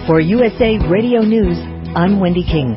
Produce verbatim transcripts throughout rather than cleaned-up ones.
For U S A Radio News, I'm Wendy King.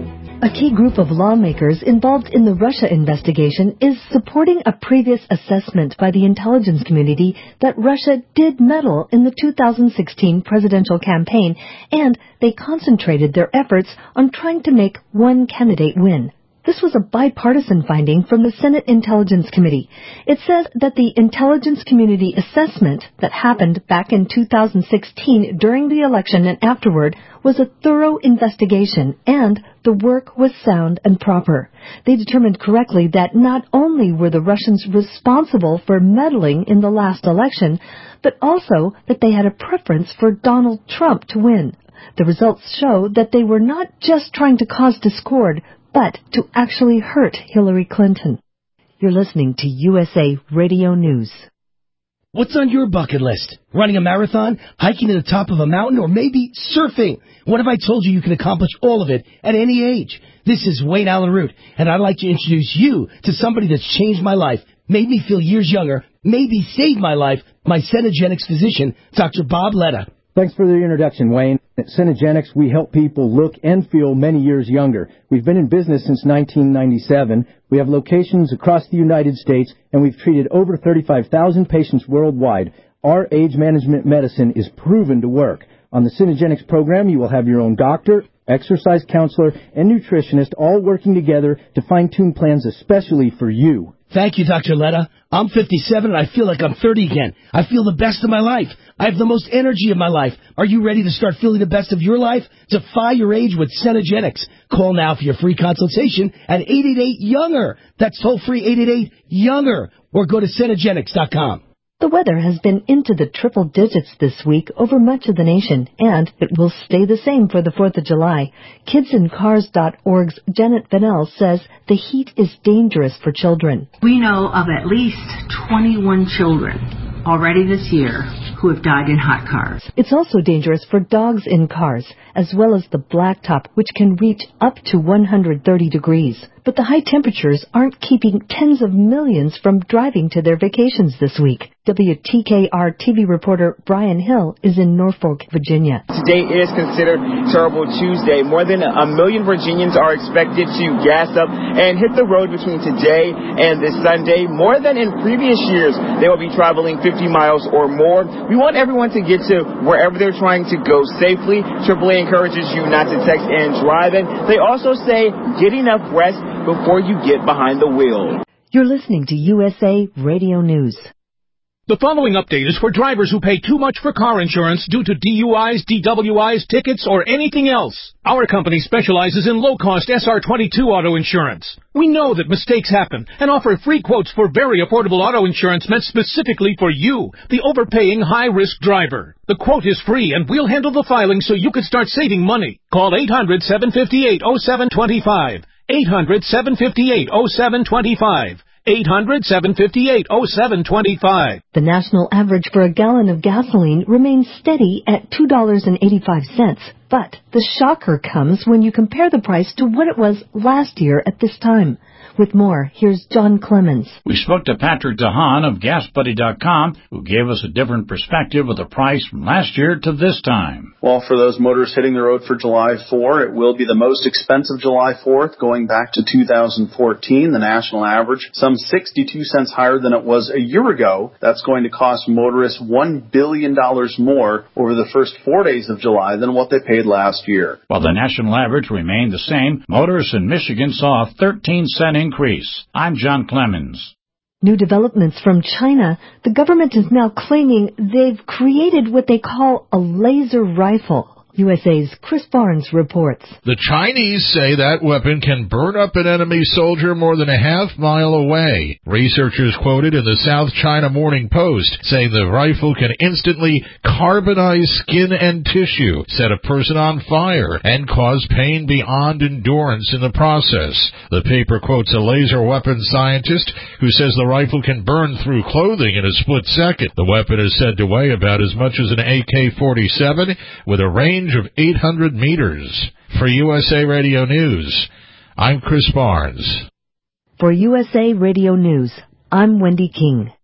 A key group of lawmakers involved in the Russia investigation is supporting a previous assessment by the intelligence community that Russia did meddle in the two thousand sixteen presidential campaign, and they concentrated their efforts on trying to make one candidate win. This was a bipartisan finding from the Senate Intelligence Committee. It says that the intelligence community assessment that happened back in two thousand sixteen during the election and afterward was a thorough investigation, and the work was sound and proper. They determined correctly that not only were the Russians responsible for meddling in the last election, but also that they had a preference for Donald Trump to win. The results show that they were not just trying to cause discord, but to actually hurt Hillary Clinton. You're listening to U S A Radio News. What's on your bucket list? Running a marathon, hiking to the top of a mountain, or maybe surfing? What if I told you you can accomplish all of it at any age? This is Wayne Allen Root, and I'd like to introduce you to somebody that's changed my life, made me feel years younger, maybe saved my life, my Cenegenics physician, Doctor Bob Letta. Thanks for the introduction, Wayne. At Cenegenics, we help people look and feel many years younger. We've been in business since nineteen ninety-seven. We have locations across the United States, and we've treated over thirty-five thousand patients worldwide. Our age management medicine is proven to work. On the Cenegenics program, you will have your own doctor, exercise counselor, and nutritionist all working together to fine-tune plans especially for you. Thank you, Doctor Letta. I'm fifty-seven, and I feel like I'm thirty again. I feel the best of my life. I have the most energy of my life. Are you ready to start feeling the best of your life? Defy your age with Cenegenics. Call now for your free consultation at eight eight eight, younger. That's toll-free eight eight eight, younger. Or go to Cenegenics dot com. The weather has been into the triple digits this week over much of the nation, and it will stay the same for the fourth of July. kids in cars dot org's Janet Vanell says the heat is dangerous for children. We know of at least twenty-one children already this year who have died in hot cars. It's also dangerous for dogs in cars, as well as the blacktop, which can reach up to one hundred thirty degrees. But the high temperatures aren't keeping tens of millions from driving to their vacations this week. W T K R T V reporter Brian Hill is in Norfolk, Virginia. Today is considered Terrible Tuesday. More than a million Virginians are expected to gas up and hit the road between today and this Sunday. More than in previous years, they will be traveling fifty miles or more. We want everyone to get to wherever they're trying to go safely. triple A encourages you not to text and drive. And they also say get enough rest before you get behind the wheel. You're listening to U S A Radio News. The following update is for drivers who pay too much for car insurance due to D U Is, D W Is, tickets, or anything else. Our company specializes in low-cost S R twenty-two auto insurance. We know that mistakes happen and offer free quotes for very affordable auto insurance meant specifically for you, the overpaying high-risk driver. The quote is free, and we'll handle the filing so you can start saving money. Call eight hundred, seven five eight, oh seven two five. eight hundred, seven five eight, oh seven two five. eight hundred, seven five eight, oh seven two five. The national average for a gallon of gasoline remains steady at two dollars and eighty-five cents. But the shocker comes when you compare the price to what it was last year at this time. With more, here's John Clemens. We spoke to Patrick DeHaan of gas buddy dot com, who gave us a different perspective of the price from last year to this time. Well, for those motorists hitting the road for July fourth, it will be the most expensive July fourth going back to two thousand fourteen. The national average, some sixty-two cents higher than it was a year ago. That's going to cost motorists one billion dollars more over the first four days of July than what they paid last year. While the national average remained the same, motorists in Michigan saw a thirteen cent increase. Increase. I'm John Clemens. New developments from China. The government is now claiming they've created what they call a laser rifle. U S A's Chris Barnes reports. The Chinese say that weapon can burn up an enemy soldier more than a half mile away. Researchers quoted in the South China Morning Post say the rifle can instantly carbonize skin and tissue, set a person on fire, and cause pain beyond endurance in the process. The paper quotes a laser weapons scientist who says the rifle can burn through clothing in a split second. The weapon is said to weigh about as much as an A K forty-seven with a range of eight hundred meters. For U S A Radio News, I'm Chris Barnes. For U S A Radio News, I'm Wendy King.